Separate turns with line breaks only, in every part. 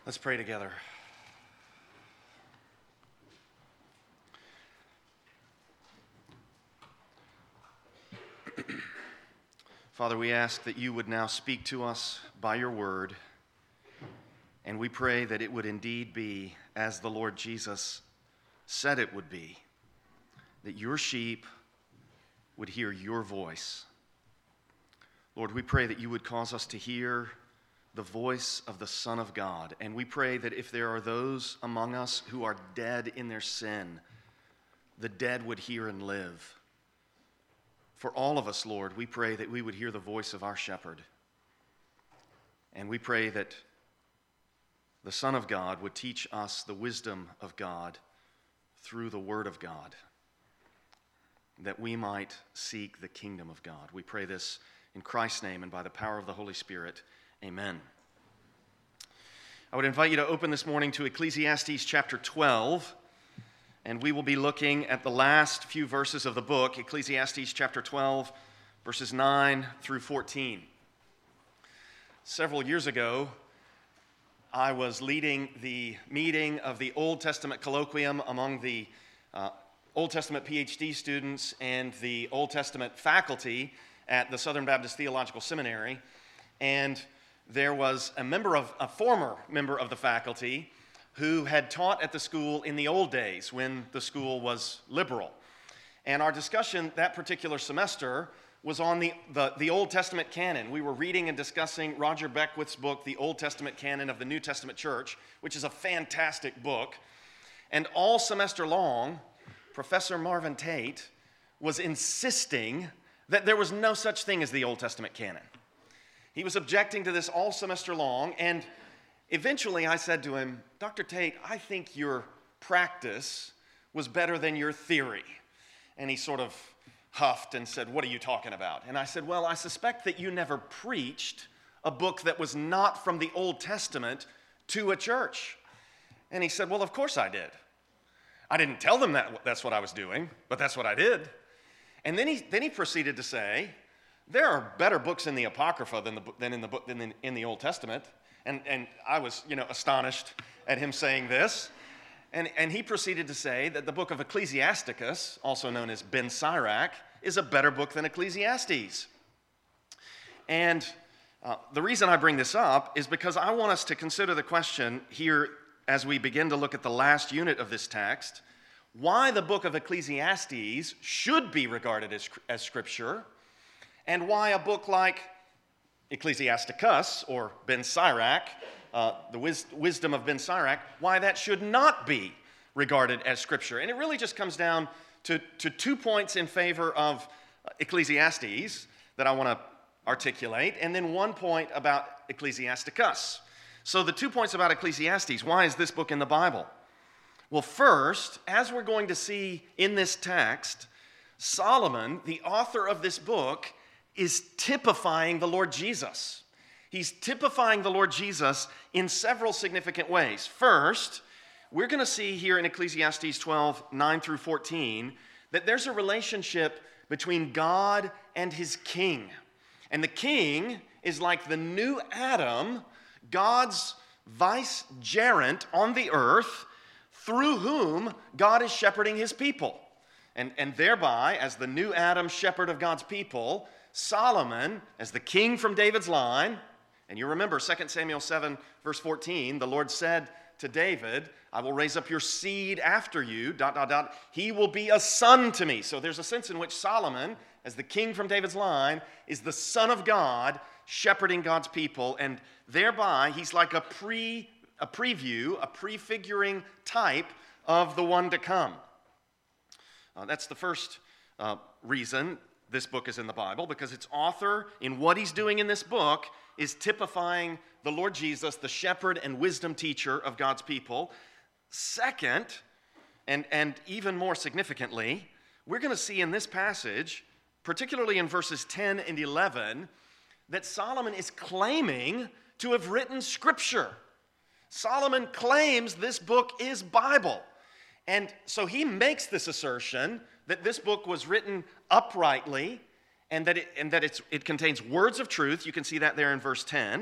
Let's pray together. Father, we ask that you would now speak to us by your word, and we pray that it would indeed be as the Lord Jesus said it would be, that your sheep would hear your voice. Lord, we pray that you would cause us to hear the voice of the Son of God. And we pray that if there are those among us who are dead in their sin, the dead would hear and live. For all of us, Lord, we pray that we would hear the voice of our shepherd. And we pray that the Son of God would teach us the wisdom of God through the Word of God, that we might seek the kingdom of God. We pray this in Christ's name and by the power of the Holy Spirit. Amen. I would invite you to open this morning to Ecclesiastes chapter 12, and we will be looking at the last few verses of the book, Ecclesiastes chapter 12, verses 9 through 14. Several years ago, I was leading the meeting of the Old Testament colloquium among the Old Testament PhD students and the Old Testament faculty at the Southern Baptist Theological Seminary, and there was a former member of the faculty who had taught at the school in the old days when the school was liberal. And our discussion that particular semester was on the Old Testament canon. We were reading and discussing Roger Beckwith's book, The Old Testament Canon of the New Testament Church, which is a fantastic book. And all semester long, Professor Marvin Tate was insisting that there was no such thing as the Old Testament canon. He was objecting to this all semester long, and eventually I said to him, Dr. Tate, I think your practice was better than your theory. And he sort of huffed and said, what are you talking about? And I said, well, I suspect that you never preached a book that was not from the Old Testament to a church. And he said, well, of course I did. I didn't tell them that's what I was doing, but that's what I did. And then he proceeded to say, there are better books in the Apocrypha than in the Old Testament. And I was, astonished at him saying this. And he proceeded to say that the book of Ecclesiasticus, also known as Ben Sirach, is a better book than Ecclesiastes. And the reason I bring this up is because I want us to consider the question here as we begin to look at the last unit of this text, why the book of Ecclesiastes should be regarded as Scripture, and why a book like Ecclesiasticus, or Ben Sirach, the wisdom of Ben Sirach, why that should not be regarded as Scripture. And it really just comes down to 2 points in favor of Ecclesiastes that I want to articulate, and then 1 point about Ecclesiasticus. So the 2 points about Ecclesiastes, why is this book in the Bible? Well, first, as we're going to see in this text, Solomon, the author of this book, is typifying the Lord Jesus. He's typifying the Lord Jesus in several significant ways. First, we're going to see here in Ecclesiastes 12, 9 through 14, that there's a relationship between God and his king. And the king is like the new Adam, God's vicegerent on the earth, through whom God is shepherding his people. And thereby, as the new Adam, shepherd of God's people, Solomon, as the king from David's line, and you remember 2 Samuel 7, verse 14, the Lord said to David, I will raise up your seed after you, ... he will be a son to me. So there's a sense in which Solomon, as the king from David's line, is the Son of God, shepherding God's people, and thereby he's like a preview, a prefiguring type of the one to come. That's the first reason this book is in the Bible, because its author, in what he's doing in this book, is typifying the Lord Jesus, the shepherd and wisdom teacher of God's people. Second, and even more significantly, we're going to see in this passage, particularly in verses 10 and 11, that Solomon is claiming to have written Scripture. Solomon claims this book is Bible. And so he makes this assertion that this book was written uprightly and that it contains words of truth. You can see that there in verse 10.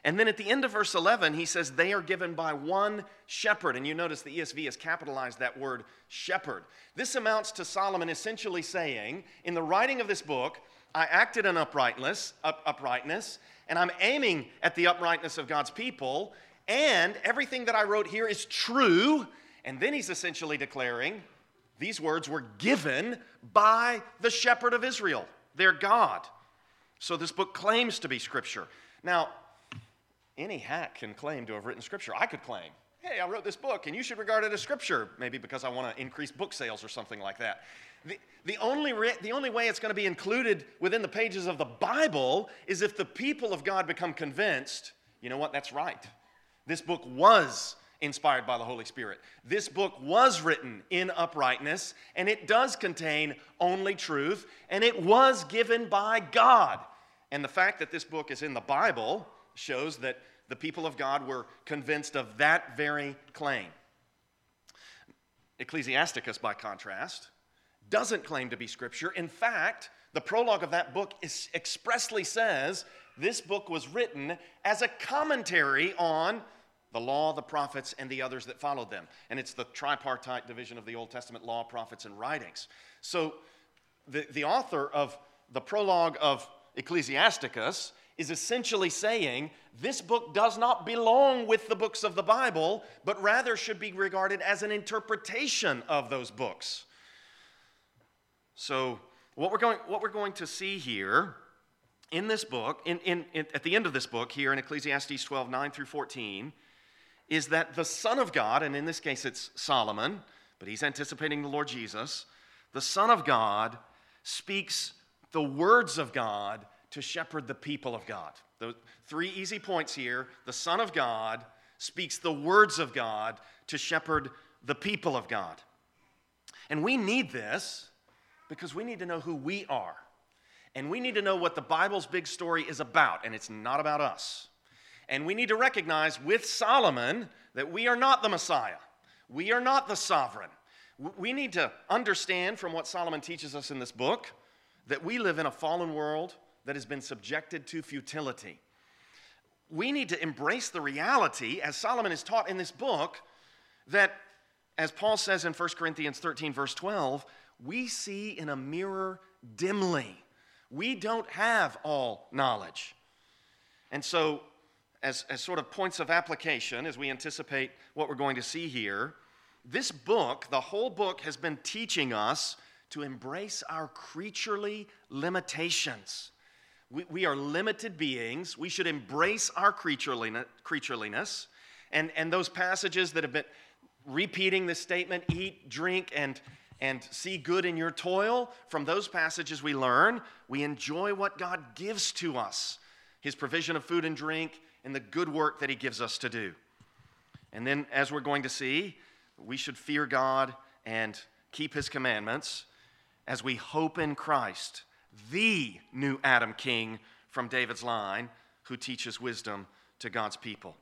And then at the end of verse 11, he says, they are given by one shepherd. And you notice the ESV has capitalized that word shepherd. This amounts to Solomon essentially saying, in the writing of this book, I acted in uprightness, and I'm aiming at the uprightness of God's people, and everything that I wrote here is true. And then he's essentially declaring, these words were given by the shepherd of Israel, their God. So this book claims to be Scripture. Now, any hack can claim to have written Scripture. I could claim, hey, I wrote this book, and you should regard it as Scripture, maybe because I want to increase book sales or something like that. The only way it's going to be included within the pages of the Bible is if the people of God become convinced, you know what, that's right. This book was inspired by the Holy Spirit. This book was written in uprightness, and it does contain only truth, and it was given by God. And the fact that this book is in the Bible shows that the people of God were convinced of that very claim. Ecclesiasticus, by contrast, doesn't claim to be Scripture. In fact, the prologue of that book expressly says this book was written as a commentary on the law, the prophets, and the others that followed them. And it's the tripartite division of the Old Testament: law, prophets, and writings. So the author of the prologue of Ecclesiasticus is essentially saying this book does not belong with the books of the Bible, but rather should be regarded as an interpretation of those books. So what we're going to see here in this book, at the end of this book here in Ecclesiastes 12, 9 through 14, is that the Son of God, and in this case it's Solomon, but he's anticipating the Lord Jesus, the Son of God speaks the words of God to shepherd the people of God. Those three easy points here. The Son of God speaks the words of God to shepherd the people of God. And we need this because we need to know who we are. And we need to know what the Bible's big story is about, and it's not about us. And we need to recognize with Solomon that we are not the Messiah. We are not the sovereign. We need to understand from what Solomon teaches us in this book that we live in a fallen world that has been subjected to futility. We need to embrace the reality, as Solomon is taught in this book, that, as Paul says in 1 Corinthians 13, verse 12, we see in a mirror dimly. We don't have all knowledge. And so, as sort of points of application, as we anticipate what we're going to see here, this book, the whole book, has been teaching us to embrace our creaturely limitations. We are limited beings. We should embrace our creatureliness. And those passages that have been repeating this statement, eat, drink, and see good in your toil, from those passages we learn, we enjoy what God gives to us, His provision of food and drink, and the good work that He gives us to do. And then, as we're going to see, we should fear God and keep His commandments as we hope in Christ, the new Adam King from David's line, who teaches wisdom to God's people.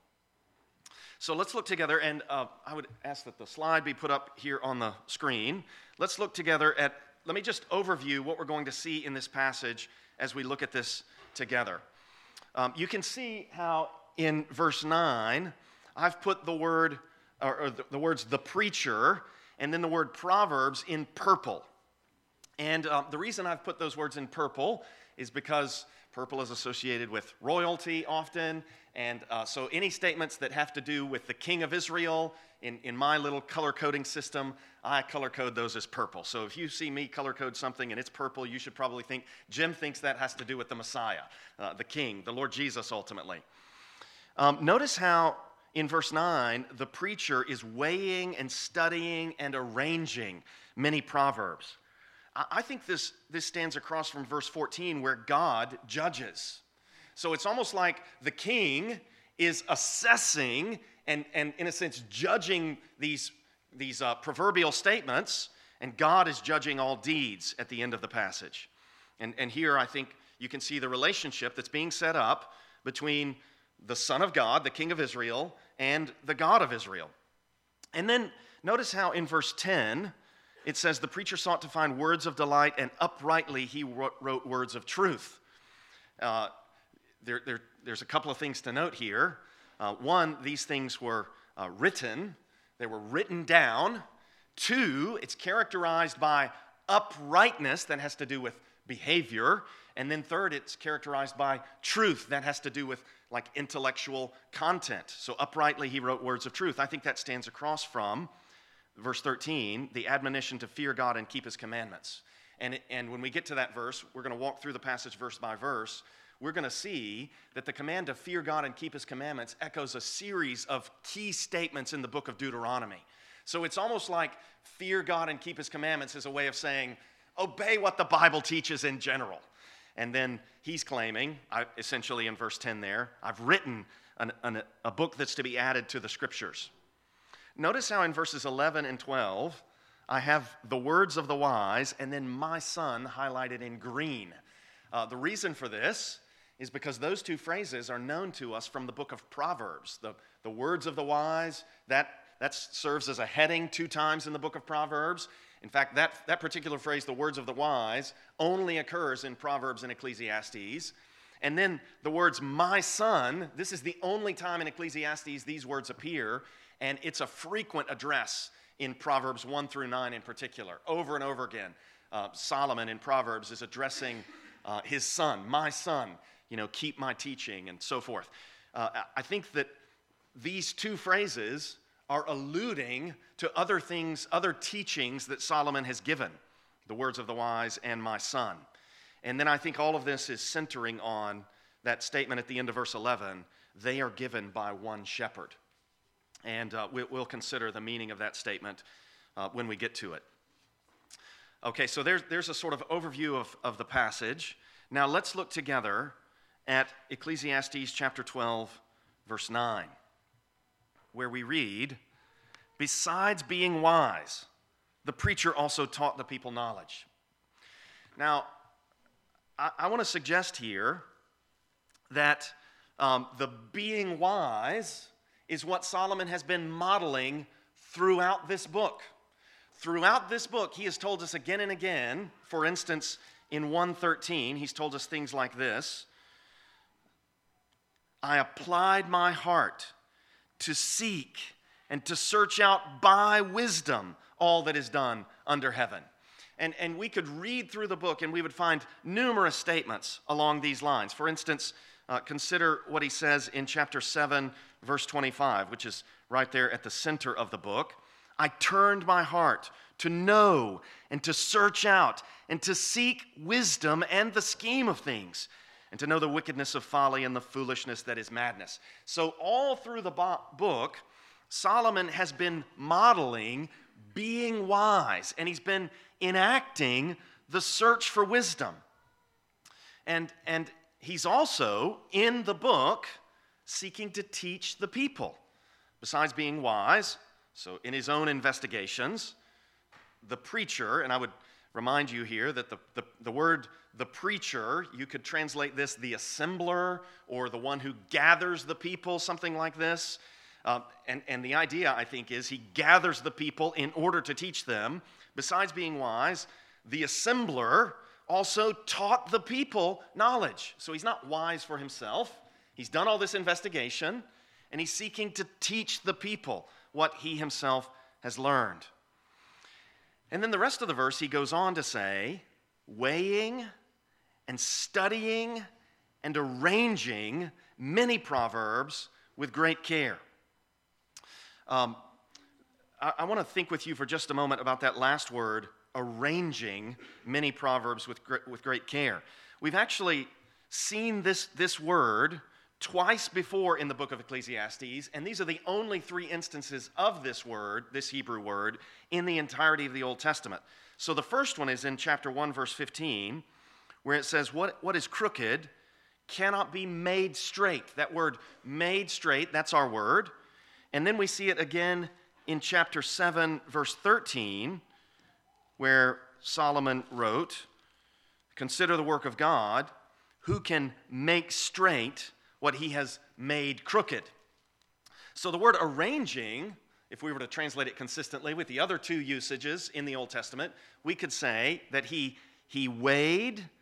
So let's look together, and I would ask that the slide be put up here on the screen. Let's look together at, let me just overview what we're going to see in this passage as we look at this together. You can see how in verse 9, I've put the word, or the words the preacher, and then the word Proverbs in purple. And the reason I've put those words in purple is because purple is associated with royalty often, and so any statements that have to do with the king of Israel, in my little color coding system, I color code those as purple. So if you see me color code something and it's purple, you should probably think, Jim thinks that has to do with the Messiah, the king, the Lord Jesus ultimately. Notice how in verse 9, the preacher is weighing and studying and arranging many proverbs. I think this stands across from verse 14 where God judges. So it's almost like the king is assessing and in a sense, judging these proverbial statements, and God is judging all deeds at the end of the passage. And here I think you can see the relationship that's being set up between the Son of God, the King of Israel, and the God of Israel. And then notice how in verse 10, it says, the preacher sought to find words of delight, and uprightly he wrote words of truth. there's a couple of things to note here. One, these things were written. They were written down. Two, it's characterized by uprightness that has to do with behavior. And then third, it's characterized by truth that has to do with like intellectual content. So uprightly he wrote words of truth. I think that stands across from verse 13, the admonition to fear God and keep his commandments. And when we get to that verse, we're going to walk through the passage verse by verse. We're going to see that the command to fear God and keep his commandments echoes a series of key statements in the book of Deuteronomy. So it's almost like fear God and keep his commandments is a way of saying, obey what the Bible teaches in general. And then he's claiming, essentially in verse 10 there, I've written a book that's to be added to the scriptures. Notice how in verses 11 and 12, I have the words of the wise and then my son highlighted in green. The reason for this is because those two phrases are known to us from the book of Proverbs. The words of the wise, that serves as a heading 2 times in the book of Proverbs. In fact, that particular phrase, the words of the wise, only occurs in Proverbs and Ecclesiastes. And then the words, my son, this is the only time in Ecclesiastes these words appear, and it's a frequent address in Proverbs 1 through 9 in particular. Over and over again, Solomon in Proverbs is addressing his son, my son, keep my teaching and so forth. I think that these two phrases are alluding to other things, other teachings that Solomon has given, the words of the wise and my son. And then I think all of this is centering on that statement at the end of verse 11, they are given by one shepherd. And we'll consider the meaning of that statement when we get to it. Okay, so there's a sort of overview of the passage. Now let's look together at Ecclesiastes chapter 12, verse 9. Where we read, besides being wise, the preacher also taught the people knowledge. Now, I want to suggest here that the being wise is what Solomon has been modeling throughout this book. Throughout this book, he has told us again and again, for instance, in 1:13, he's told us things like this, I applied my heart to seek and to search out by wisdom all that is done under heaven. And we could read through the book and we would find numerous statements along these lines. For instance, consider what he says in chapter 7, verse 25, which is right there at the center of the book. I turned my heart to know and to search out and to seek wisdom and the scheme of things, and to know the wickedness of folly and the foolishness that is madness. So all through the book, Solomon has been modeling being wise, and he's been enacting the search for wisdom. And he's also, in the book, seeking to teach the people. Besides being wise, so in his own investigations, the preacher, and I would remind you here that the word the preacher, you could translate this the assembler or the one who gathers the people, something like this. And the idea, I think, is he gathers the people in order to teach them. Besides being wise, the assembler also taught the people knowledge. So he's not wise for himself. He's done all this investigation, and he's seeking to teach the people what he himself has learned. And then the rest of the verse, he goes on to say, weighing and studying and arranging many proverbs with great care. I want to think with you for just a moment about that last word, arranging many proverbs with great care. We've actually seen this word twice before in the book of Ecclesiastes, and these are the only 3 instances of this word, this Hebrew word, in the entirety of the Old Testament. So the first one is in chapter 1, verse 15, where it says, what is crooked cannot be made straight. That word, made straight, that's our word. And then we see it again in chapter 7, verse 13, where Solomon wrote, consider the work of God, who can make straight what he has made crooked. So the word arranging, if we were to translate it consistently with the other 2 usages in the Old Testament, we could say that he weighed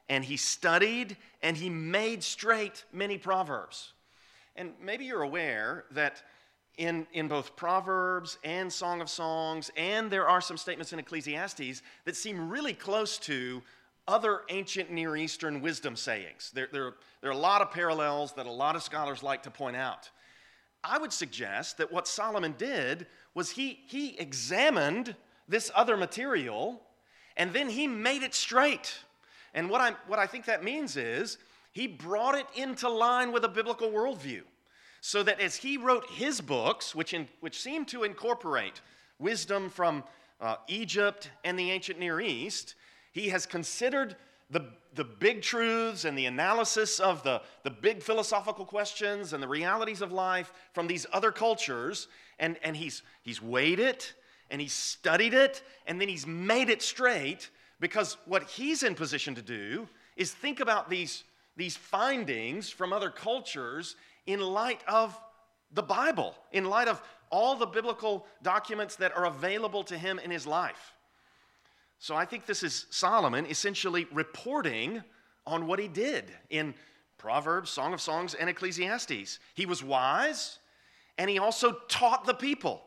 and he studied, and he made straight many proverbs. And maybe you're aware that in both Proverbs and Song of Songs, and there are some statements in Ecclesiastes that seem really close to other ancient Near Eastern wisdom sayings. There are a lot of parallels that a lot of scholars like to point out. I would suggest that what Solomon did was he examined this other material, and then he made it straight. And what I think that means is he brought it into line with a biblical worldview, so that as he wrote his books, which seemed to incorporate wisdom from Egypt and the ancient Near East, he has considered the big truths and the analysis of the big philosophical questions and the realities of life from these other cultures, and he's weighed it, and he's studied it, and then he's made it straight, because what he's in position to do is think about these findings from other cultures in light of the Bible, in light of all the biblical documents that are available to him in his life. So I think this is Solomon essentially reporting on what he did in Proverbs, Song of Songs, and Ecclesiastes. He was wise, and he also taught the people.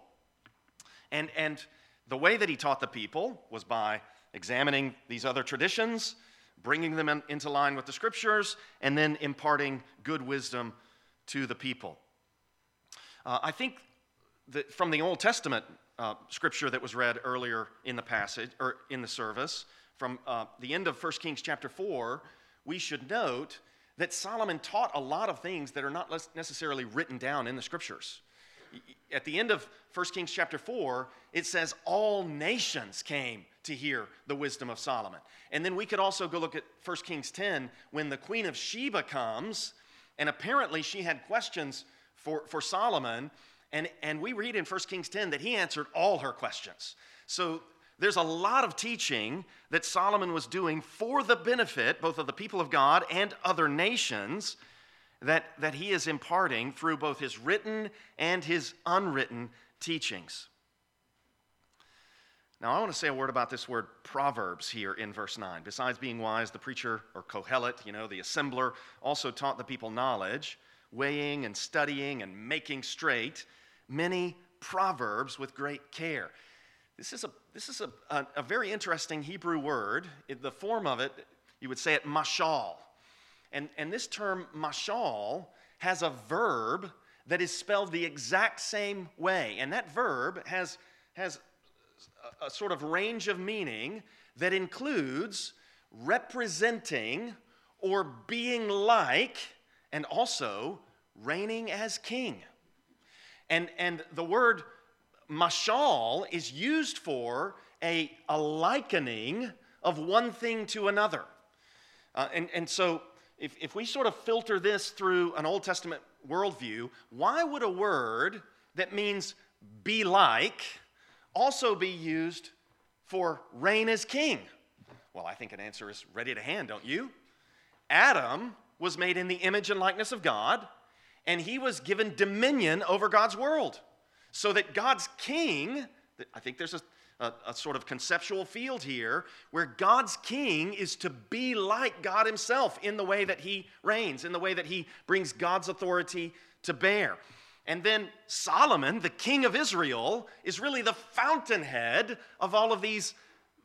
And the way that he taught the people was by examining these other traditions, bringing them into line with the Scriptures, and then imparting good wisdom to the people. I think that from the Old Testament scripture that was read earlier in the passage, or in the service, from the end of 1 Kings chapter 4, we should note that Solomon taught a lot of things that are not necessarily written down in the Scriptures. At the end of 1 Kings chapter 4, it says all nations came to hear the wisdom of Solomon. And then we could also go look at 1 Kings 10 when the Queen of Sheba comes, and apparently she had questions for Solomon, and we read in 1 Kings 10 that he answered all her questions. So there's a lot of teaching that Solomon was doing for the benefit both of the people of God and other nations that he is imparting through both his written and his unwritten teachings. Now, I want to say a word about this word Proverbs here in verse 9. Besides being wise, the preacher, or Kohelet, the assembler, also taught the people knowledge, weighing and studying and making straight many proverbs with great care. This is a very interesting Hebrew word. The form of it, you would say it mashal. And this term mashal has a verb that is spelled the exact same way. And that verb has a sort of range of meaning that includes representing or being like, and also reigning as king. And the word mashal is used for a likening of one thing to another. And so if we sort of filter this through an Old Testament worldview, why would a word that means be like also be used for reign as king? Well, I think an answer is ready to hand, don't you? Adam was made in the image and likeness of God, and he was given dominion over God's world. So that God's king, I think there's a sort of conceptual field here, where God's king is to be like God himself in the way that he reigns, in the way that he brings God's authority to bear. And then Solomon, the king of Israel, is really the fountainhead of all of these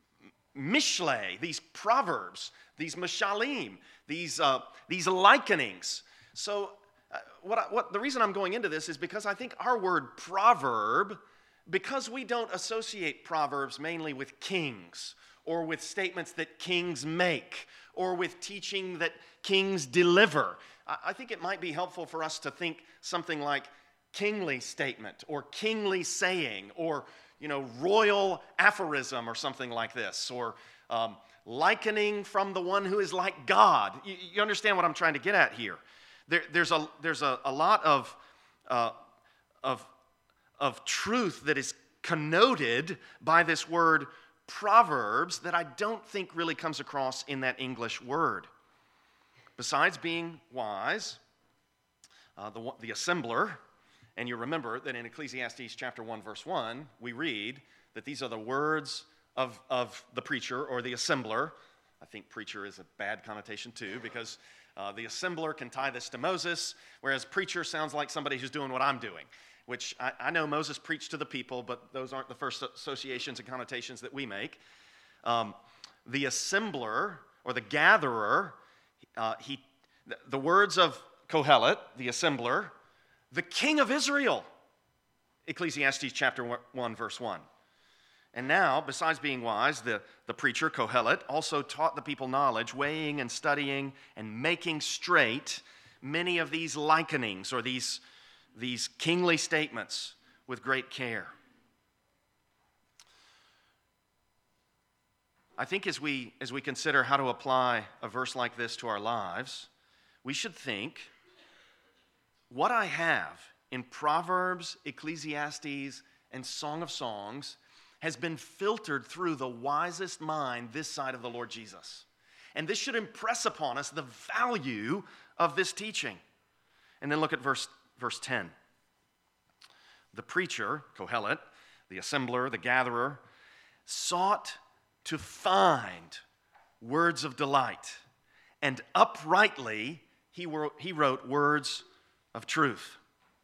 mishle, these proverbs, these mashalim, these likenings. So the reason I'm going into this is because I think our word proverb, because we don't associate proverbs mainly with kings or with statements that kings make or with teaching that kings deliver, I think it might be helpful for us to think something like kingly statement or kingly saying or royal aphorism or something like this, or likening from the one who is like God. You understand what I'm trying to get at here? There's a lot of truth that is connoted by this word proverbs that I don't think really comes across in that English word. Besides being wise, the assembler, and you remember that in Ecclesiastes chapter 1, verse 1, we read that these are the words of the preacher or the assembler, I think preacher is a bad connotation too, because the assembler can tie this to Moses, whereas preacher sounds like somebody who's doing what I'm doing, which I know Moses preached to the people, but those aren't the first associations and connotations that we make. The assembler or the gatherer, the words of Kohelet, the assembler, the king of Israel, Ecclesiastes chapter 1, verse 1. And now, besides being wise, the preacher, Kohelet, also taught the people knowledge, weighing and studying and making straight many of these likenings or these kingly statements with great care. I think as we consider how to apply a verse like this to our lives, we should think, what I have in Proverbs, Ecclesiastes, and Song of Songs has been filtered through the wisest mind this side of the Lord Jesus. And this should impress upon us the value of this teaching. And then look at verse 10. The preacher, Kohelet, the assembler, the gatherer, sought to find words of delight, and uprightly he wrote words of truth.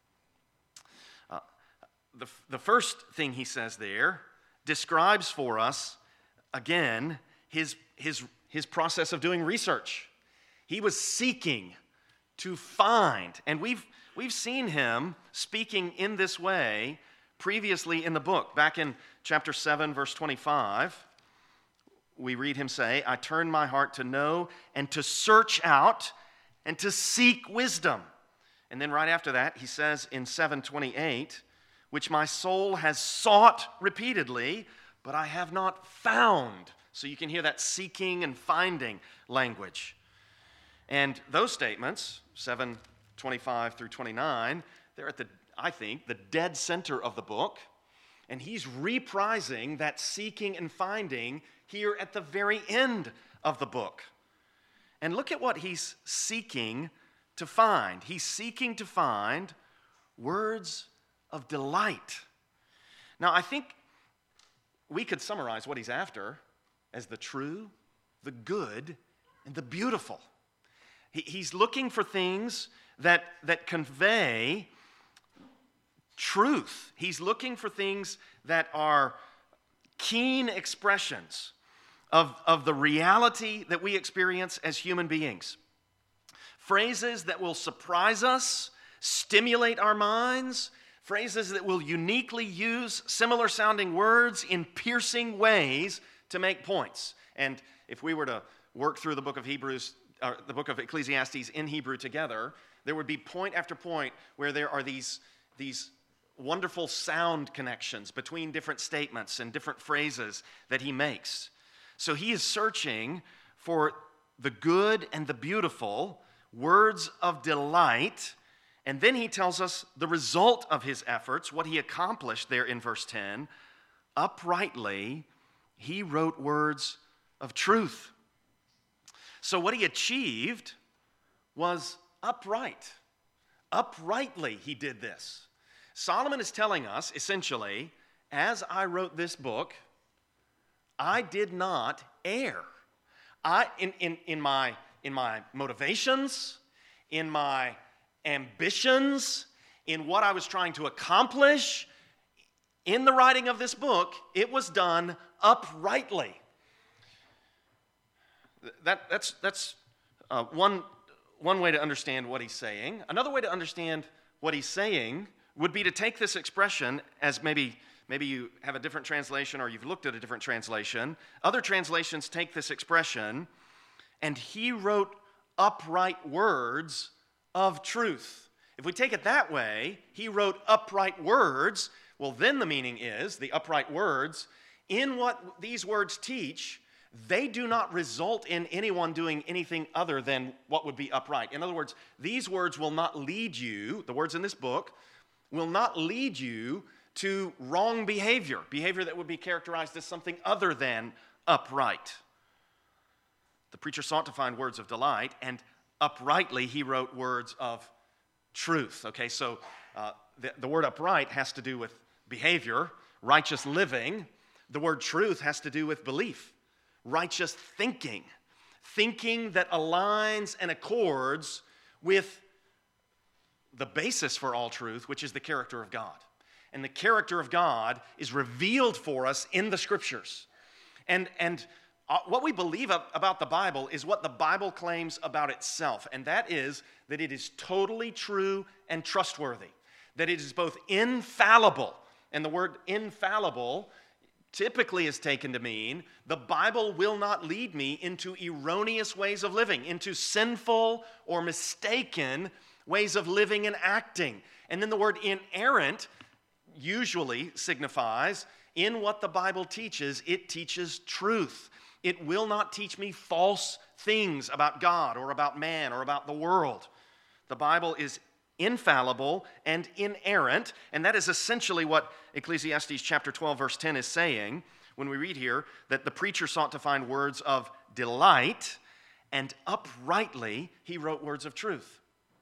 The first thing he says there describes for us, again, his process of doing research. He was seeking to find, and we've seen him speaking in this way previously in the book. Back in chapter 7, verse 25, we read him say, I turn my heart to know and to search out and to seek wisdom. And then right after that, he says in 7:28, which my soul has sought repeatedly, but I have not found. So you can hear that seeking and finding language. And those statements, 7:25 through 29, they're at the dead center of the book. And he's reprising that seeking and finding here at the very end of the book. And look at what he's seeking to find. He's seeking to find words of delight. Now, I think we could summarize what he's after as the true, the good, and the beautiful. He's looking for things that convey truth. He's looking for things that are keen expressions of the reality that we experience as human beings. Phrases that will surprise us, stimulate our minds, phrases that will uniquely use similar sounding words in piercing ways to make points. And if we were to work through the book of Hebrews, or the book of Ecclesiastes in Hebrew together, there would be point after point where there are these wonderful sound connections between different statements and different phrases that he makes. So he is searching for the good and the beautiful, words of delight, and then he tells us the result of his efforts, what he accomplished there in verse 10. Uprightly, he wrote words of truth. So what he achieved was upright. Uprightly, he did this. Solomon is telling us, essentially, as I wrote this book, I did not err. In my motivations, in my ambitions, in what I was trying to accomplish, in the writing of this book, it was done uprightly. That's one way to understand what he's saying. Another way to understand what he's saying would be to take this expression as maybe you have a different translation or you've looked at a different translation. Other translations take this expression, and he wrote upright words of truth. If we take it that way, he wrote upright words, well, then the meaning is, the upright words, in what these words teach, they do not result in anyone doing anything other than what would be upright. In other words, these words will not lead you, the words in this book, will not lead you to wrong behavior that would be characterized as something other than upright. The preacher sought to find words of delight, and uprightly he wrote words of truth. Okay, so the word upright has to do with behavior, righteous living. The word truth has to do with belief, righteous thinking. thinking that aligns and accords with the basis for all truth, which is the character of God. And the character of God is revealed for us in the Scriptures. And what we believe about the Bible is what the Bible claims about itself, and that is that it is totally true and trustworthy, that it is both infallible, and the word infallible typically is taken to mean the Bible will not lead me into erroneous ways of living, into sinful or mistaken ways of living and acting. And then the word inerrant usually signifies in what the Bible teaches, it teaches truth. It will not teach me false things about God or about man or about the world. The Bible is infallible and inerrant, and that is essentially what Ecclesiastes chapter 12 verse 10 is saying when we read here that the preacher sought to find words of delight, and uprightly he wrote words of truth.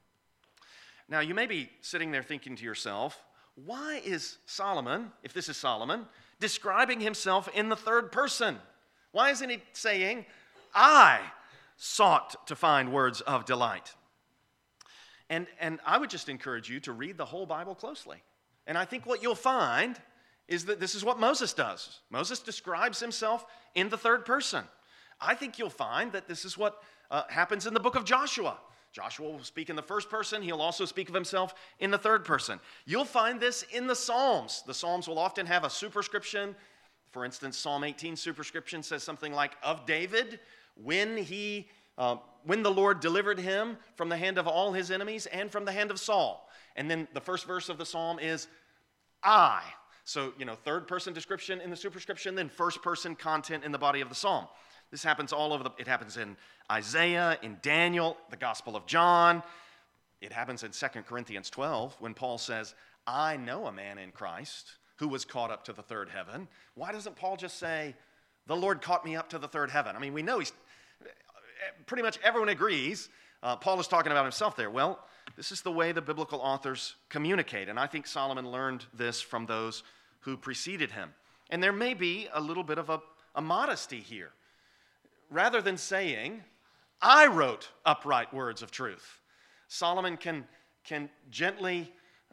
Now you may be sitting there thinking to yourself, why is Solomon, if this is Solomon, describing himself in the third person? Why isn't he saying, I sought to find words of delight? And I would just encourage you to read the whole Bible closely. And I think what you'll find is that this is what Moses does. Moses describes himself in the third person. I think you'll find that this is what happens in the book of Joshua. Joshua will speak in the first person. He'll also speak of himself in the third person. You'll find this in the Psalms. The Psalms will often have a superscription. For instance, Psalm 18 superscription says something like, of David, when the Lord delivered him from the hand of all his enemies and from the hand of Saul. And then the first verse of the psalm is, I. So, third person description in the superscription, then first person content in the body of the psalm. This happens all over it happens in Isaiah, in Daniel, the Gospel of John. It happens in 2 Corinthians 12 when Paul says, I know a man in Christ who was caught up to the third heaven. Why doesn't Paul just say, the Lord caught me up to the third heaven? I mean, we know pretty much everyone agrees Paul is talking about himself there. Well, this is the way the biblical authors communicate, and I think Solomon learned this from those who preceded him. And there may be a little bit of a modesty here. Rather than saying, I wrote upright words of truth, Solomon can gently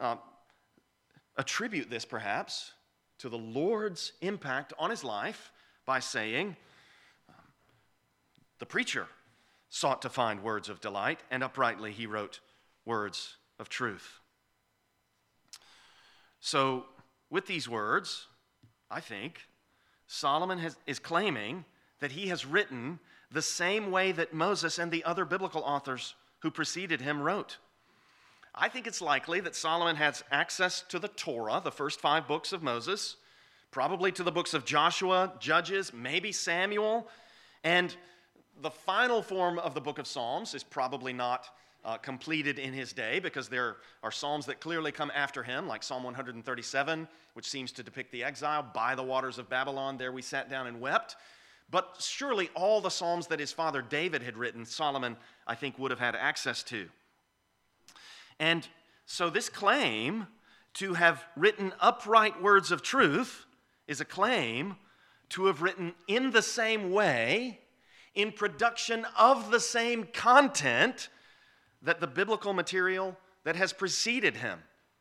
attribute this perhaps to the Lord's impact on his life by saying, the preacher sought to find words of delight, and uprightly he wrote words of truth. So with these words, I think Solomon is claiming that he has written the same way that Moses and the other biblical authors who preceded him wrote. I think it's likely that Solomon has access to the Torah, the first 5 books of Moses, probably to the books of Joshua, Judges, maybe Samuel, and the final form of the book of Psalms is probably not completed in his day, because there are psalms that clearly come after him, like Psalm 137, which seems to depict the exile. By the waters of Babylon, there we sat down and wept. But surely all the psalms that his father David had written, Solomon, I think, would have had access to. And so this claim to have written upright words of truth is a claim to have written in the same way, in production of the same content, that the biblical material that has preceded him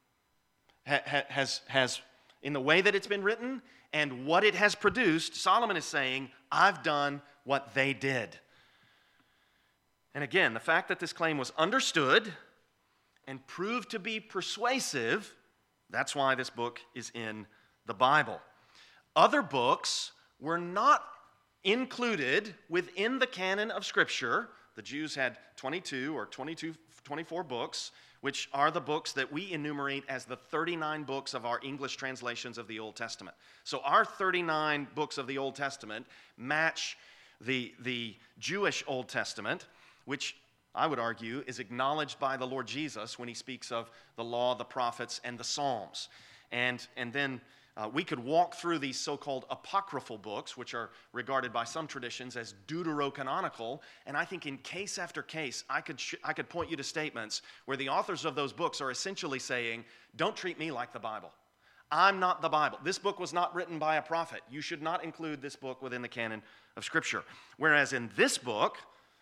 has in the way that it's been written and what it has produced. Solomon is saying, I've done what they did. And again, the fact that this claim was understood and proved to be persuasive, that's why this book is in the Bible. Other books were not included within the canon of Scripture. The Jews had 24 books, which are the books that we enumerate as the 39 books of our English translations of the Old Testament. So our 39 books of the Old Testament match the Jewish Old Testament, which I would argue is acknowledged by the Lord Jesus when he speaks of the law, the prophets, and the Psalms. And then we could walk through these so-called apocryphal books, which are regarded by some traditions as deuterocanonical, and I think in case after case, I could point you to statements where the authors of those books are essentially saying, don't treat me like the Bible. I'm not the Bible. This book was not written by a prophet. You should not include this book within the canon of Scripture. Whereas in this book,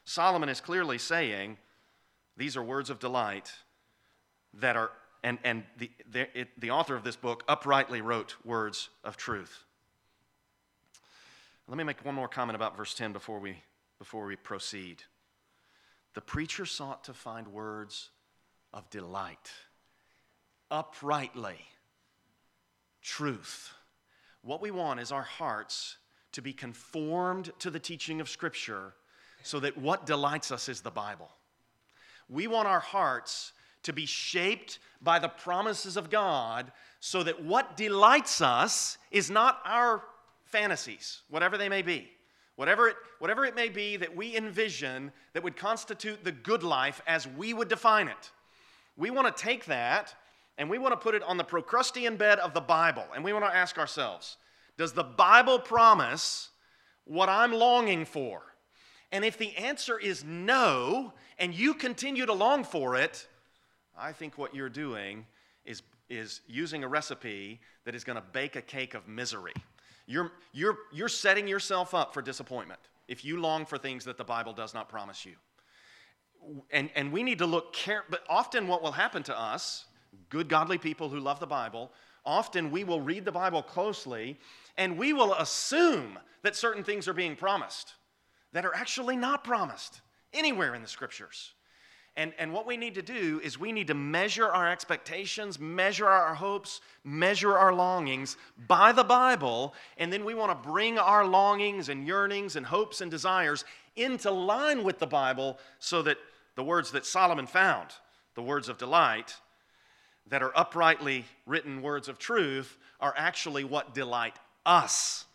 Solomon is clearly saying these are words of delight that are, and the author of this book uprightly wrote words of truth. Let me make one more comment about verse 10 before we proceed. The preacher sought to find words of delight, uprightly, truth. What we want is our hearts to be conformed to the teaching of Scripture so that what delights us is the Bible. We want our hearts to be shaped by the promises of God so that what delights us is not our fantasies, whatever they may be. Whatever it may be that we envision that would constitute the good life as we would define it. We want to take that and we want to put it on the Procrustean bed of the Bible. And we want to ask ourselves, does the Bible promise what I'm longing for? And if the answer is no, and you continue to long for it, I think what you're doing is using a recipe that is going to bake a cake of misery. You're setting yourself up for disappointment if you long for things that the Bible does not promise you. And we need to look but often what will happen to us, good godly people who love the Bible, often we will read the Bible closely and we will assume that certain things are being promised that are actually not promised anywhere in the Scriptures. And what we need to do is we need to measure our expectations, measure our hopes, measure our longings by the Bible, and then we want to bring our longings and yearnings and hopes and desires into line with the Bible so that the words that Solomon found, the words of delight, that are uprightly written words of truth, are actually what delight us.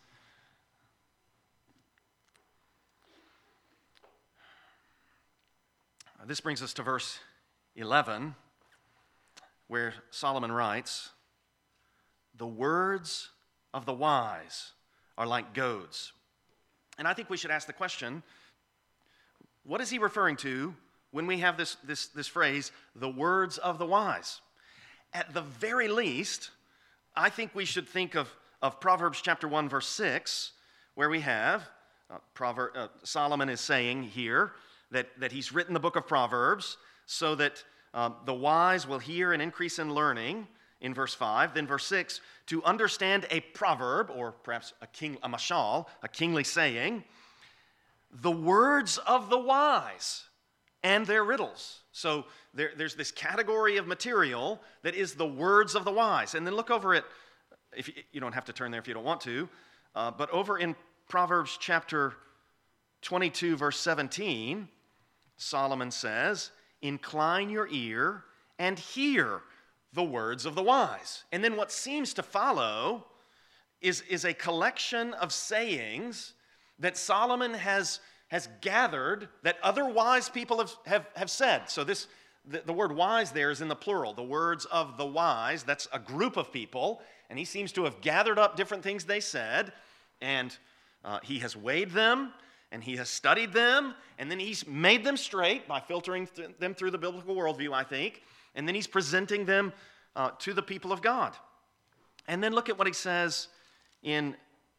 This brings us to verse 11, where Solomon writes, "The words of the wise are like goads." And I think we should ask the question, what is he referring to when we have this phrase, the words of the wise? At the very least, I think we should think of Proverbs chapter 1, verse 6, where we have, Solomon is saying here, that he's written the book of Proverbs so that the wise will hear and increase in learning, in verse 5. Then verse 6, to understand a proverb, or perhaps a mashal, a kingly saying, the words of the wise and their riddles. So there's this category of material that is the words of the wise. And then look over at, if you don't have to turn there if you don't want to, but over in Proverbs chapter 22, verse 17, Solomon says, incline your ear and hear the words of the wise. And then what seems to follow is a collection of sayings that Solomon has gathered that other wise people have said. So the word wise there is in the plural. The words of the wise, that's a group of people, and he seems to have gathered up different things they said, and he has weighed them, and he has studied them, and then he's made them straight by filtering them through the biblical worldview, I think, and then he's presenting them to the people of God. And then look at what he says in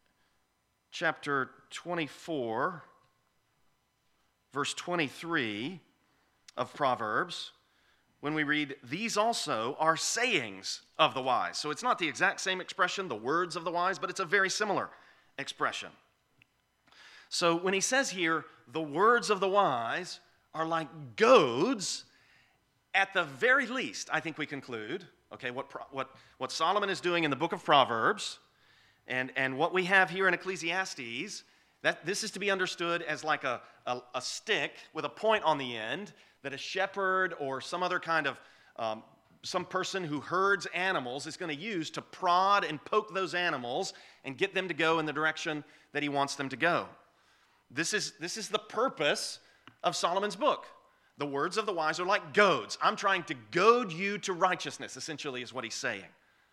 chapter 24, verse 23 of Proverbs, when we read, these also are sayings of the wise. So it's not the exact same expression, the words of the wise, but it's a very similar expression. So when he says here, the words of the wise are like goads, at the very least, I think we conclude, okay, what Solomon is doing in the book of Proverbs and what we have here in Ecclesiastes, that this is to be understood as like a stick with a point on the end that a shepherd or some other kind of, some person who herds animals is going to use to prod and poke those animals and get them to go in the direction that he wants them to go. This is the purpose of Solomon's book. The words of the wise are like goads. I'm trying to goad you to righteousness, essentially, is what he's saying.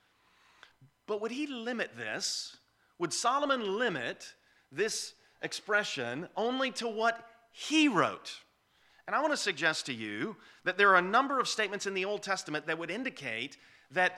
But would he limit this? Would Solomon limit this expression only to what he wrote? And I want to suggest to you that there are a number of statements in the Old Testament that would indicate that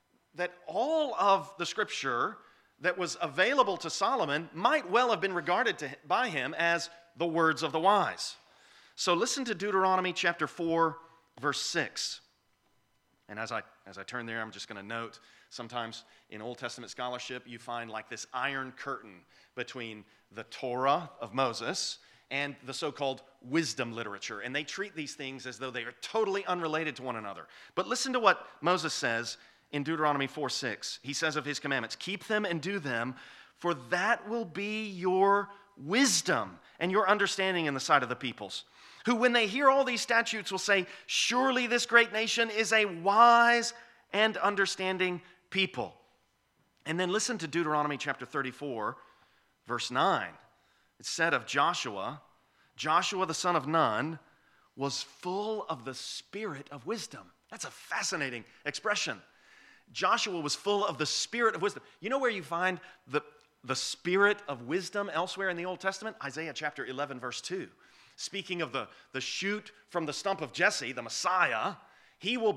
all of the Scripture that was available to Solomon might well have been regarded by him as the words of the wise. So listen to Deuteronomy chapter 4, verse 6. And as I turn there, I'm just going to note, sometimes in Old Testament scholarship, you find like this iron curtain between the Torah of Moses and the so-called wisdom literature. And they treat these things as though they are totally unrelated to one another. But listen to what Moses says in Deuteronomy 4:6. He says of his commandments, "Keep them and do them, for that will be your wisdom and your understanding in the sight of the peoples, who when they hear all these statutes will say, surely this great nation is a wise and understanding people." And then listen to Deuteronomy chapter 34, verse 9. It said of Joshua the son of Nun was full of the spirit of wisdom. That's a fascinating expression. Joshua was full of the spirit of wisdom. You know where you find the spirit of wisdom elsewhere in the Old Testament? Isaiah chapter 11, verse 2. Speaking of the shoot from the stump of Jesse, the Messiah, he will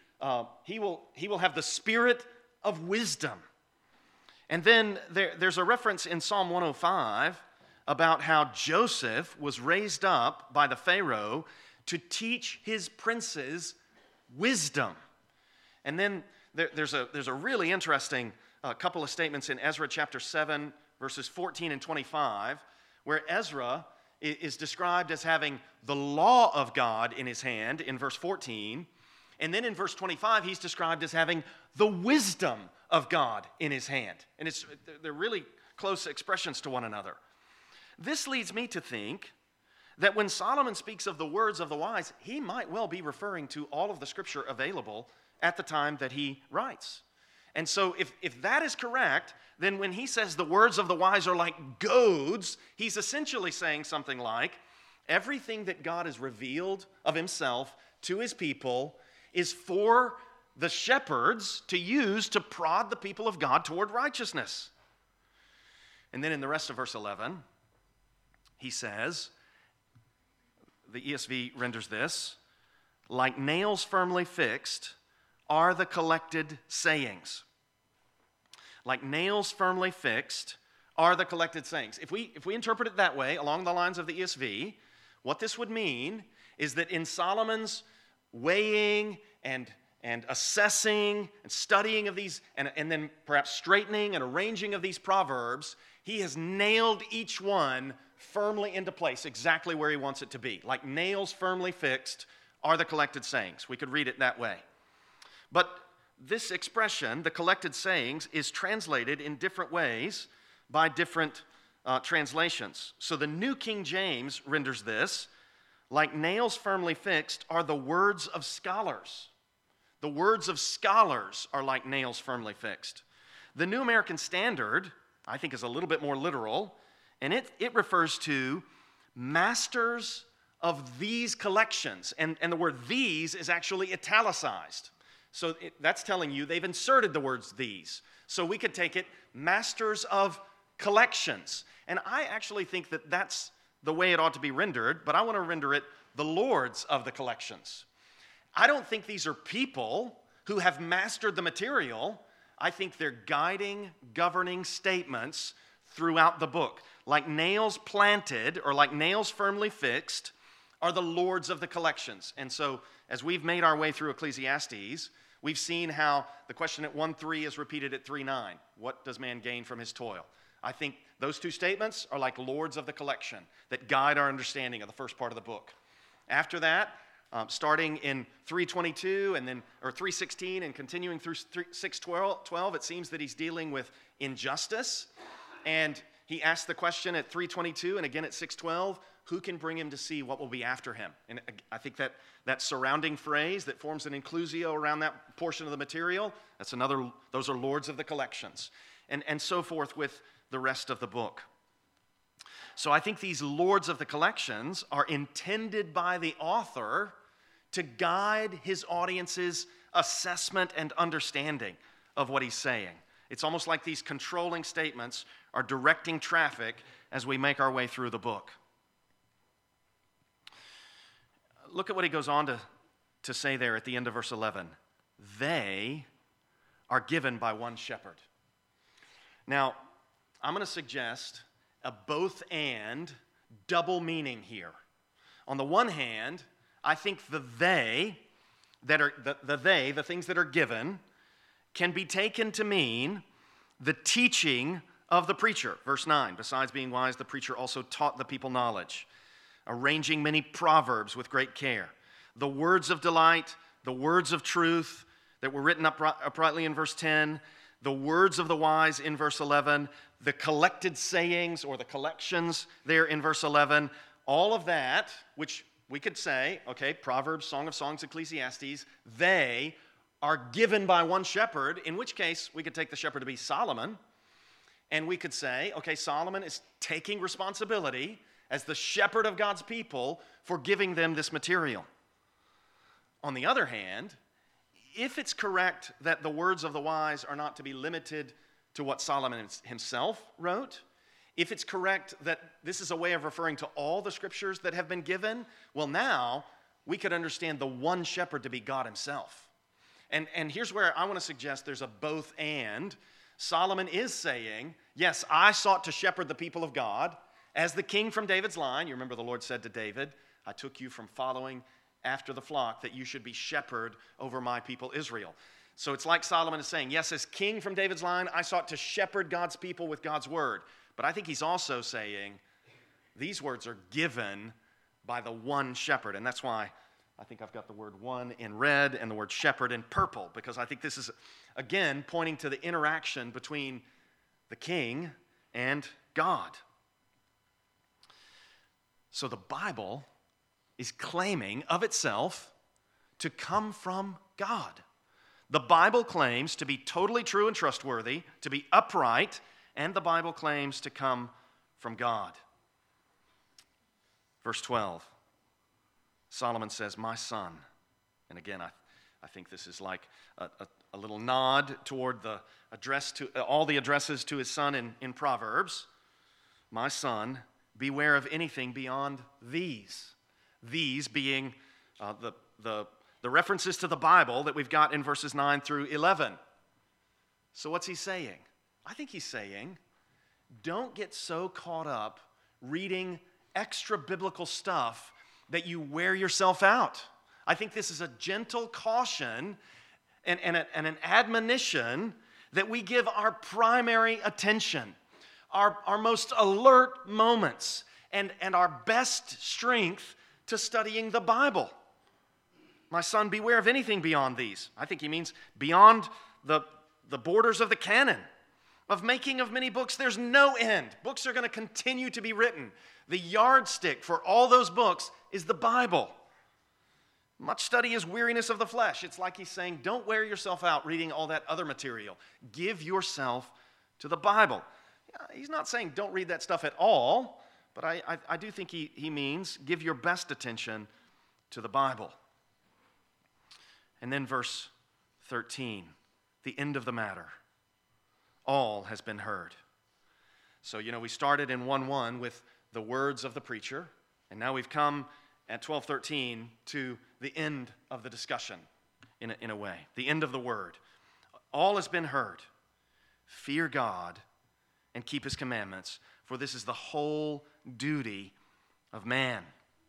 have the spirit of wisdom. And then there's a reference in Psalm 105 about how Joseph was raised up by the Pharaoh to teach his princes wisdom. And then there's a really interesting couple of statements in Ezra chapter 7, verses 14 and 25, where Ezra is described as having the law of God in his hand in verse 14. And then in verse 25, he's described as having the wisdom of God in his hand. And they're really close expressions to one another. This leads me to think that when Solomon speaks of the words of the wise, he might well be referring to all of the scripture available at the time that he writes. And so if that is correct, then when he says the words of the wise are like goads, he's essentially saying something like, everything that God has revealed of himself to his people is for the shepherds to use to prod the people of God toward righteousness. And then in the rest of verse 11, he says, the ESV renders this, like nails firmly fixed are the collected sayings. Like nails firmly fixed are the collected sayings. If we interpret it that way, along the lines of the ESV, what this would mean is that in Solomon's weighing and assessing and studying of these, and then perhaps straightening and arranging of these proverbs, he has nailed each one firmly into place, exactly where he wants it to be. Like nails firmly fixed are the collected sayings. We could read it that way. But this expression, the collected sayings, is translated in different ways by different translations. So the New King James renders this, like nails firmly fixed are the words of scholars. The words of scholars are like nails firmly fixed. The New American Standard, I think, is a little bit more literal, and it refers to masters of these collections. And the word these is actually italicized. So that's telling you they've inserted the words these. So we could take it masters of collections. And I actually think that that's the way it ought to be rendered, but I want to render it the lords of the collections. I don't think these are people who have mastered the material. I think they're guiding, governing statements throughout the book. Like nails planted or like nails firmly fixed are the lords of the collections. And so as we've made our way through Ecclesiastes, we've seen how the question at 1:3 is repeated at 3:9. What does man gain from his toil? I think those two statements are like lords of the collection that guide our understanding of the first part of the book. After that, starting in 3:22 and then or 3:16 and continuing through 6:12, it seems that he's dealing with injustice. And he asks the question at 3:22 and again at 6:12, who can bring him to see what will be after him? And I think that surrounding phrase that forms an inclusio around that portion of the material, those are lords of the collections. And so forth with the rest of the book. So I think these lords of the collections are intended by the author to guide his audience's assessment and understanding of what he's saying. It's almost like these controlling statements are directing traffic as we make our way through the book. Look at what he goes on to say there at the end of verse 11. They are given by one shepherd. Now, I'm going to suggest a both and double meaning here. On the one hand, I think the things that are given, can be taken to mean the teaching of the preacher. Verse 9, besides being wise, the preacher also taught the people knowledge, arranging many proverbs with great care. The words of delight, the words of truth that were written uprightly in verse 10, the words of the wise in verse 11, the collected sayings or the collections there in verse 11, all of that, which we could say, okay, Proverbs, Song of Songs, Ecclesiastes, they are given by one shepherd, in which case we could take the shepherd to be Solomon, and we could say, okay, Solomon is taking responsibility as the shepherd of God's people for giving them this material. On the other hand, if it's correct that the words of the wise are not to be limited to what Solomon himself wrote, if it's correct that this is a way of referring to all the scriptures that have been given, well, now we could understand the one shepherd to be God himself. And here's where I want to suggest there's a both and. Solomon is saying, yes, I sought to shepherd the people of God as the king from David's line. You remember the Lord said to David, I took you from following after the flock that you should be shepherd over my people Israel. So it's like Solomon is saying, yes, as king from David's line, I sought to shepherd God's people with God's word. But I think he's also saying these words are given by the one shepherd. And that's why I think I've got the word one in red and the word shepherd in purple, because I think this is, again, pointing to the interaction between the king and God. So the Bible is claiming of itself to come from God. The Bible claims to be totally true and trustworthy, to be upright, and the Bible claims to come from God. Verse 12, Solomon says, my son. And again, I think this is like a little nod toward the address to all the addresses to his son in Proverbs. My son, beware of anything beyond these. These being the references to the Bible that we've got in verses 9 through 11. So what's he saying? I think he's saying, don't get so caught up reading extra biblical stuff that you wear yourself out. I think this is a gentle caution and an admonition that we give our primary attention, our most alert moments, and our best strength to studying the Bible. My son, beware of anything beyond these. I think he means beyond the borders of the canon, of making of many books. There's no end. Books are going to continue to be written. The yardstick for all those books is the Bible. Much study is weariness of the flesh. It's like he's saying, don't wear yourself out reading all that other material. Give yourself to the Bible. He's not saying don't read that stuff at all, but I do think he means give your best attention to the Bible. And then verse 13, the end of the matter. All has been heard. So, we started in 1:1 with the words of the preacher, and now we've come at 12:13 to the end of the discussion in a way, the end of the word. All has been heard. Fear God and keep his commandments, for this is the whole duty of man.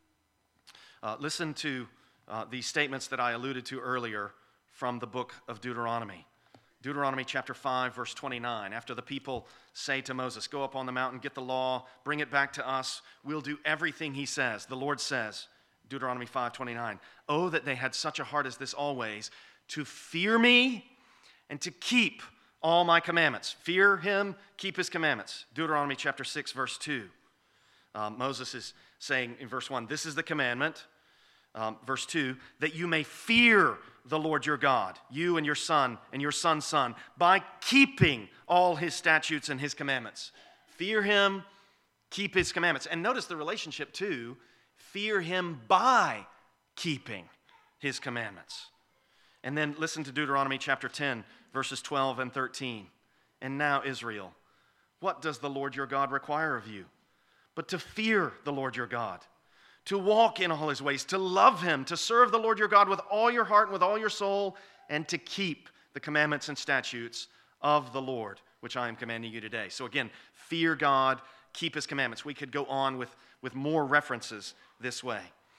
Listen to these statements that I alluded to earlier from the book of Deuteronomy. Deuteronomy chapter 5, verse 29. After the people say to Moses, go up on the mountain, get the law, bring it back to us, we'll do everything he says. The Lord says, Deuteronomy 5:29, oh, that they had such a heart as this always, to fear me and to keep all my commandments. Fear him, keep his commandments. Deuteronomy chapter 6, verse 2. Moses is saying in verse 1, this is the commandment. Verse 2, that you may fear the Lord your God, you and your son and your son's son, by keeping all his statutes and his commandments. Fear him, keep his commandments. And notice the relationship to fear him by keeping his commandments. And then listen to Deuteronomy chapter 10, verses 12 and 13. And now, Israel, what does the Lord your God require of you? But to fear the Lord your God, to walk in all his ways, to love him, to serve the Lord your God with all your heart and with all your soul, and to keep the commandments and statutes of the Lord, which I am commanding you today. So again, fear God, keep his commandments. We could go on with more references this way.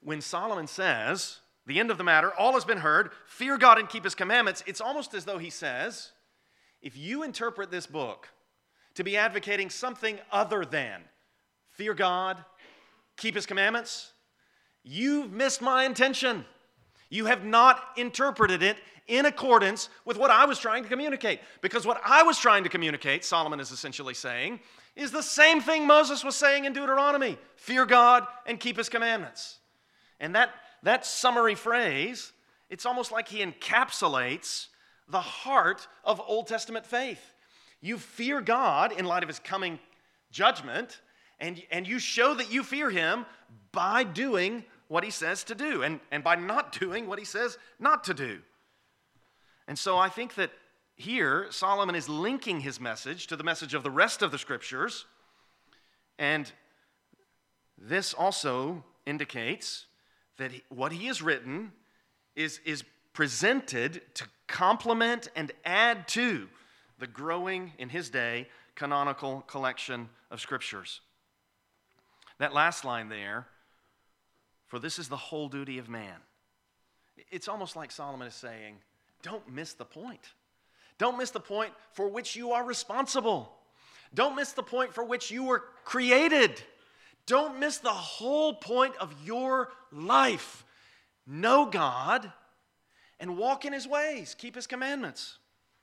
when Solomon says, the end of the matter, all has been heard, fear God and keep his commandments, it's almost as though he says, if you interpret this book to be advocating something other than fear God, keep his commandments, you've missed my intention. You have not interpreted it in accordance with what I was trying to communicate. Because what I was trying to communicate, Solomon is essentially saying, is the same thing Moses was saying in Deuteronomy. Fear God and keep his commandments. And that summary phrase, it's almost like he encapsulates the heart of Old Testament faith. You fear God in light of his coming judgment, and you show that you fear him by doing what he says to do, and by not doing what he says not to do. And so I think that here Solomon is linking his message to the message of the rest of the scriptures, and this also indicates that what he has written is presented to complement and add to the growing, in his day, canonical collection of scriptures. That last line there, for this is the whole duty of man. It's almost like Solomon is saying, don't miss the point. Don't miss the point for which you are responsible. Don't miss the point for which you were created. Don't miss the whole point of your life. Know God and walk in his ways. Keep his commandments.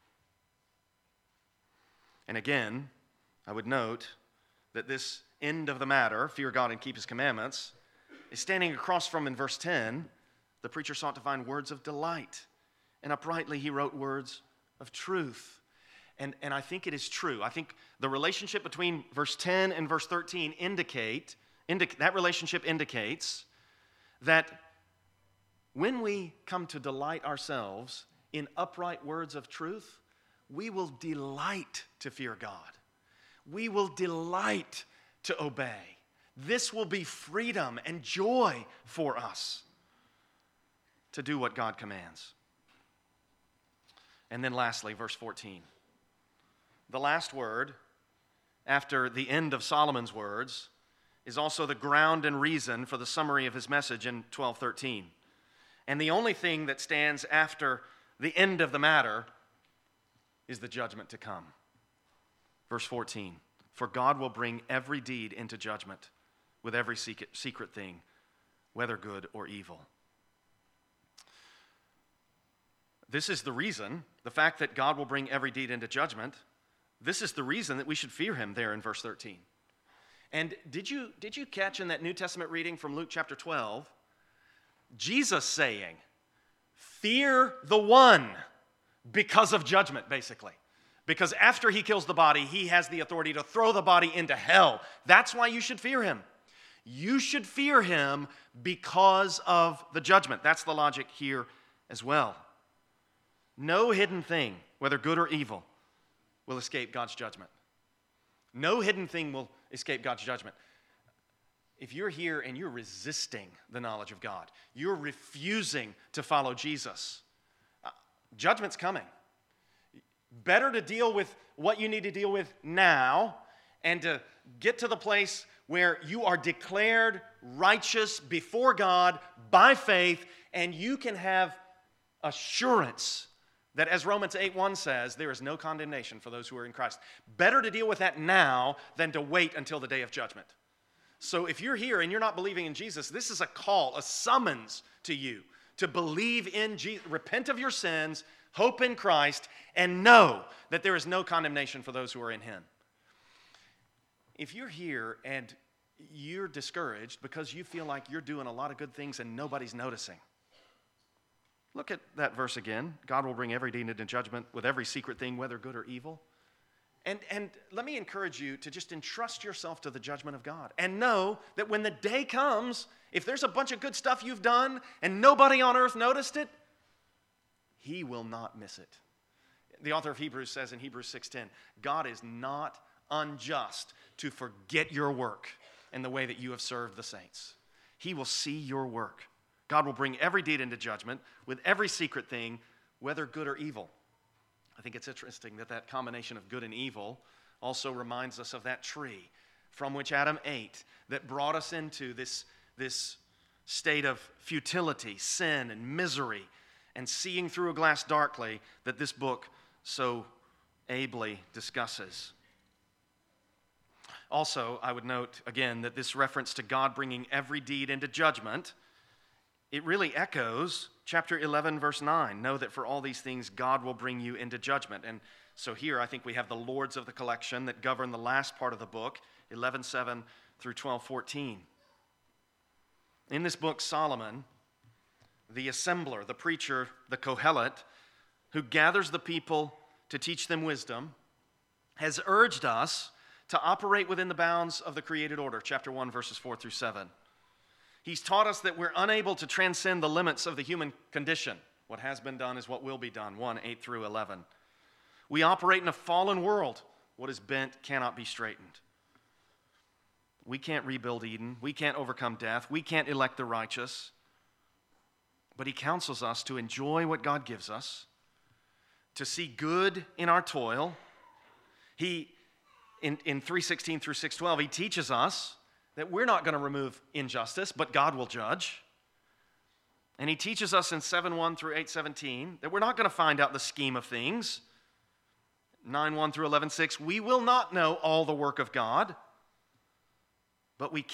And again, I would note that this end of the matter, fear God and keep his commandments, is standing across from in verse 10, the preacher sought to find words of delight, and uprightly he wrote words of truth. And I think it is true. I think the relationship between verse 10 and verse 13 that relationship indicates that when we come to delight ourselves in upright words of truth, we will delight to fear God. We will delight to obey. This will be freedom and joy for us to do what God commands. And then lastly, verse 14. The last word, after the end of Solomon's words, is also the ground and reason for the summary of his message in 12:13. And the only thing that stands after the end of the matter is the judgment to come. Verse 14. For God will bring every deed into judgment with every secret thing, whether good or evil. This is the reason, the fact that God will bring every deed into judgment, this is the reason that we should fear him there in verse 13. And did you catch in that New Testament reading from Luke chapter 12, Jesus saying, fear the one because of judgment, basically. Because after he kills the body, he has the authority to throw the body into hell. That's why you should fear him. You should fear him because of the judgment. That's the logic here as well. No hidden thing, whether good or evil, will escape God's judgment. No hidden thing will escape God's judgment. If you're here and you're resisting the knowledge of God, you're refusing to follow Jesus, judgment's coming. Better to deal with what you need to deal with now and to get to the place where you are declared righteous before God by faith, and you can have assurance that, as Romans 8:1 says, there is no condemnation for those who are in Christ. Better to deal with that now than to wait until the day of judgment. So if you're here and you're not believing in Jesus, this is a call, a summons to you to believe in Jesus, repent of your sins, hope in Christ, and know that there is no condemnation for those who are in him. If you're here and you're discouraged because you feel like you're doing a lot of good things and nobody's noticing, look at that verse again. God will bring every deed into judgment with every secret thing, whether good or evil. And let me encourage you to just entrust yourself to the judgment of God. And know that when the day comes, if there's a bunch of good stuff you've done and nobody on earth noticed it, he will not miss it. The author of Hebrews says in Hebrews 6:10, God is not unjust to forget your work and the way that you have served the saints. He will see your work. God will bring every deed into judgment with every secret thing, whether good or evil. I think it's interesting that that combination of good and evil also reminds us of that tree from which Adam ate that brought us into this state of futility, sin, and misery, and seeing through a glass darkly that this book so ably discusses. Also, I would note again that this reference to God bringing every deed into judgment, it really echoes chapter 11, verse 9. Know that for all these things God will bring you into judgment. And so here I think we have the lords of the collection that govern the last part of the book, 11:7 through 12:14. In this book, Solomon, the assembler, the preacher, the Kohelet, who gathers the people to teach them wisdom, has urged us to operate within the bounds of the created order, chapter 1, verses 4 through 7. He's taught us that we're unable to transcend the limits of the human condition. What has been done is what will be done, 1:8 through 11. We operate in a fallen world. What is bent cannot be straightened. We can't rebuild Eden. We can't overcome death. We can't elect the righteous. But he counsels us to enjoy what God gives us, to see good in our toil. In 3:16 through 6:12, he teaches us that we're not going to remove injustice, but God will judge. And he teaches us in 7:1 through 8:17 that we're not going to find out the scheme of things. 9:1 through 11:6, we will not know all the work of God, but we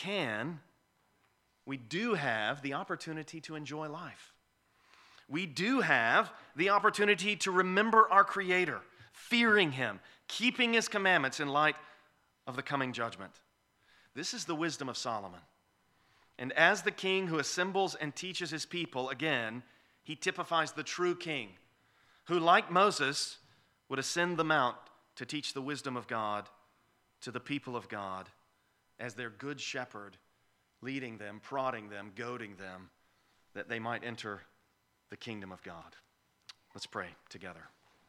do have the opportunity to enjoy life. We do have the opportunity to remember our Creator, fearing him, keeping his commandments in light of the coming judgment. This is the wisdom of Solomon. And as the king who assembles and teaches his people, again, he typifies the true king who, like Moses, would ascend the mount to teach the wisdom of God to the people of God as their good shepherd, leading them, prodding them, goading them, that they might enter the kingdom of God. Let's pray together.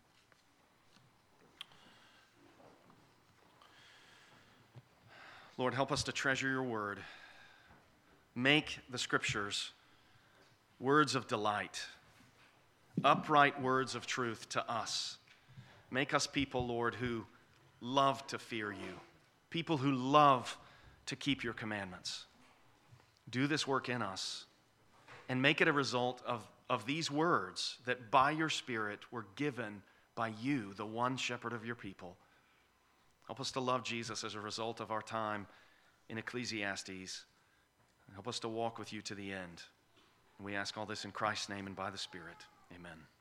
Lord, help us to treasure your word. Make the scriptures words of delight, upright words of truth to us. Make us people, Lord, who love to fear you, people who love to keep your commandments. Do this work in us and make it a result of these words that by your Spirit were given by you, the one shepherd of your people. Help us to love Jesus as a result of our time in Ecclesiastes. Help us to walk with you to the end. And we ask all this in Christ's name and by the Spirit. Amen.